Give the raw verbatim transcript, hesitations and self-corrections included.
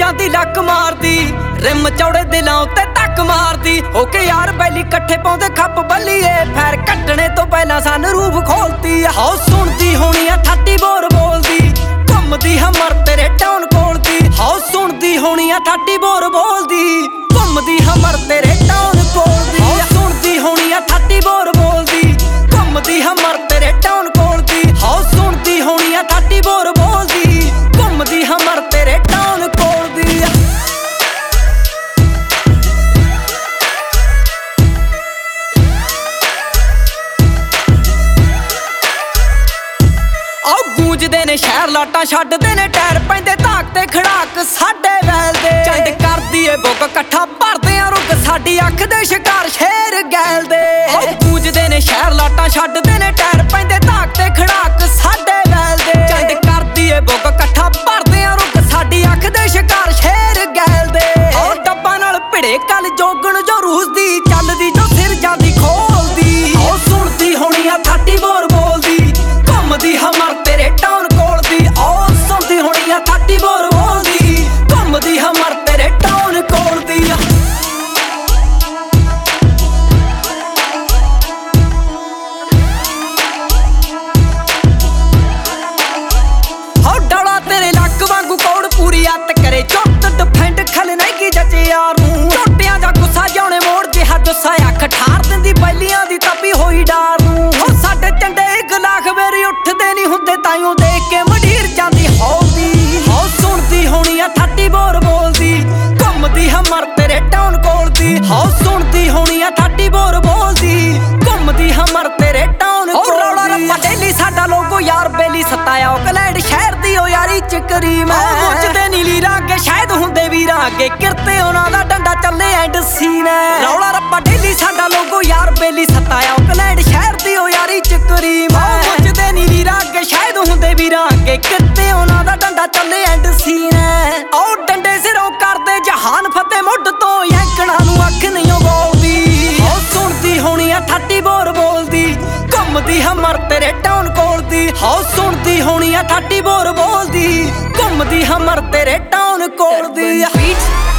ਜਾਂਦੀ ਲੱਕ ਮਾਰਦੀ ਰਿਮ ਚੌੜੇ ਦਿਲਾਂ ਉੱਤੇ ਧੱਕ ਮਾਰਦੀ ਹੋ ਕੇ ਯਾਰ ਬੈਲੀ ਇਕੱਠੇ ਪਾਉਂਦੇ ਖੱਪ ਬੱਲੀਏ ਫੈਰ ਕੱਟਣੇ ਤੋਂ ਪਹਿਲਾਂ ਸਾਨੂੰ ਰੂਪ ਖੋਲਦੀ ਹੋ ਸੁਣਦੀ ਹੋਣੀ ਆ ਠਾਟੀ ਬੋਰ ਬੋਲਦੀ ਘੁੰਮਦੀ ਹਮਰ ਤੇਰੇ ਟਾਊਨ ਕੋਲ ਦੀ ਹੋ ਸੁਣਦੀ ਹੋਣੀ ਆ ਠਾਟੀ ਬੋਰ ਬੋਲਦੀ ਘੁੰਮਦੀ ਹਮਰ ਤੇਰੇ ਟਾਊਨ ਕੋਲ ਦੀ ਹੋ ਸੁਣਦੀ ਹੋਣੀ ਆ ਠਾਟੀ ਬੋਰ ਬੋਲਦੀ ਘੁੰਮਦੀ ਹਮਰ ਤੇਰੇ ਟਾਊਨ ਕੋਲ ਦੀ ਹੋ ਸੁਣਦੀ ਹੋਣੀ ਆ ਠਾਟੀ ਬੋਰ ਬੋਲਦੀ ਘੁੰਮਦੀ ਹਮਰ ਤੇਰੇ ਟਾਊਨ ਕੋਲ ਦੀ ਆਹ ਗੂੰਜਦੇ ਨੇ ਸ਼ਹਿਰ ਲਾਟਾਂ ਛੱਡਦੇ ਨੇ ਟਾਇਰ ਪੈਂਦੇ ਧਾਕ ਤੇ ਖੜਾਕ ਸਾਡੇ ਵੈਲ ਦੇ ਚੰਡ ਕਰਦੀ ਏ ਬੁੱਕ ਇਕੱਠਾ ਭਰਦੇ ਆ ਰੁੱਗ ਸਾਡੀ ਅੱਖ ਦੇ ਸ਼ਿਕਾਰ ਸ਼ੇਰ ਗੈਲ ਦੇ ਆਹ ਗੂੰਜਦੇ ਨੇ ਸ਼ਹਿਰ ਲਾਟਾਂ ਛੱਡਦੇ ਨੇ ਟਾਇਰ ਪੈਂਦੇ ਧਾਕ ਤੇ ਖੜਾਕ ਸਾਡੇ ਵੈਲ ਦੇ ਚੰਡ ਕਰਦੀ ਏ ਬੁੱਕ ਇਕੱਠਾ ਭਰਦੇ ਆ ਰੁੱਗ ਸਾਡੀ ਅੱਖ ਦੇ ਸ਼ਿਕਾਰ ਸ਼ੇਰ ਗੈਲ ਦੇ ਉਹ ਡੱਬਾਂ ਨਾਲ ਭਿੜੇ ਕੱਲ ਜੋਗਣ ਜੋ ਰੂਸ ਦੀ ਚੱਲਦੀ ਜੋ ਸਿਰ ਜਾਂਦੀ ਖੋਲਦੀ ਉਹ ਸੁਣਦੀ ਹੋਣੀ ਆ ਠਾਟੀ ਬੋਰ ਬੋਲਦੀ ਘੁੰਮਦੀ ਹਮਰ ਤੇਰੇ ਟਾਊਨ ਕੋਲ ਦੀ ਉਹ ਸੁਣਦੀ ਹੋਣੀ ਆ ਠਾਟੀ ਬੋਰ ਬੋਲਦੀ ਘੁੰਮਦੀ ਹਮਰ ਤੇਰੇ ਟਾਊਨ ਕੋਲ ਦੀ ਹੋ ਡੌਲਾ ਤੇਰੇ ਲੱਕ ਵਾਂਗੂ ਕੌੜ ਪੂਰੀ ਅੱਤ ਕਰੇ ਚੁੱਤ ਡਿਫੈਂਡ ਖਲ ਨਹੀਂ ਕੀ ਜੱਜੇ ਯਾਰ ਨੂੰ ਟੋਟਿਆਂ ਦਾ ਗੁੱਸਾ ਜਾਉਣੇ ਮੋੜ ਜਿਹਾ ਜੁੱਸਾ ਅੱਖ ਠਾਰ ਦਿੰਦੀ ਬੈਲੀਆਂ ਦੀ ਤਪੀ ਹੋਈ ਡਾਰ ਨੂੰ ਹੋ ਸਾਡੇ ਟੰਡੇ ਗਲਾਖ ਵੇਰੀ ਉੱਠਦੇ ਨਹੀਂ ਹੁੰਦੇ ਤਾਈਓ ਦੇਖ ਕੇ ਮਢੀਰ ਜਾਂਦੀ ਹੌਲਦੀ ਹੋ ਸੁਣਦੀ ਹੋਣੀ ਆ ਠਾਟੀ ਬੋਰ ਬੋਲਦੀ ਘੁੰਮਦੀ ਹਮਰ ਤੇਰੇ ਟਾਊਨ ਕੋਲ ਦੀ ਹੋ ਸੁਣਦੀ ਹੋਣੀ ਆ ਠਾਟੀ ਬੋਰ ਬੋਲਦੀ ਘੁੰਮਦੀ ਹਮਰ ਤੇਰੇ ਟਾਊਨ ਕੋਲ ਦੀ ਰੌਲਾ ਰੱਪਾ ਡੇਲੀ ਸਾਡਾ ਲੋਗੋ ਯਾਰ ਬੇਲੀ ਸਤਾਇਆ ਔਕਲੈਂਡ ਸ਼ਹਿਰ ਦੀ ਓ ਯਾਰੀ ਚ ਕਰੀਮ ਹੈ ਮੁੱਚਦੇ ਨੀਲੀ ਰਾਗੇ ਸ਼ਾਇਦ ਹੁੰਦੇ ਵੀਰਾਂ ਅੱਗੇ ਕਿਰਤੇ ਉਹਨਾਂ ਦਾ ਡੰਡਾ ਚੱਲੇ ਐਂਡ ਸੀਨ ਹੈ ਰੌਲਾ ਰੱਪਾ ਡੇਲੀ ਸਾਡਾ ਲੋਗੋ ਯਾਰ ਬੇਲੀ ਸਤਾਇਆ ਔਕਲੈਂਡ ਸ਼ਹਿਰ ਦੀ ਓ ਯਾਰੀ ਚ ਕਰੀਮ ਹੈ ਮੁੱਚਦੇ ਨੀਲੀ ਰਾਗੇ ਸ਼ਾਇਦ ਹੁੰਦੇ ਵੀਰਾਂ ਅੱਗੇ ਕਿਰਤੇ ਉਹਨਾਂ ਦਾ ਡੰਡਾ ਚੱਲੇ ਐਂਡ ਸੀਨ ਹੈ ਉਹ ਡੰਡੇ ਸਿਰੋਂ ਕਰਦੇ ਜਹਾਨ ਫਤਿਹ ਮੁੱਢ ਤੋਂ ਯੈਂਕਣਾ ਨੂੰ ਅੱਖ ਨਹੀਂ ਬੋਲਦੀ ਉਹ ਸੁਣਦੀ ਹੋਣੀ ਆ ਠਾਟੀ ਬੋਰ ਬੋਲਦੀ ਘੁੰਮਦੀ ਹਮਰ ਤੇਰੇ ਟਾਊਨ ਕੋਲ ਦੀ ਹੋ ਸੁਣਦੀ ਹੋਣੀ ਆ ਠਾਟੀ ਬੋਰ ਬੋਲਦੀ ਘੁੰਮਦੀ ਹਮਰ ਤੇਰੇ ਟਾਊਨ ਕੋਲ ਦੀ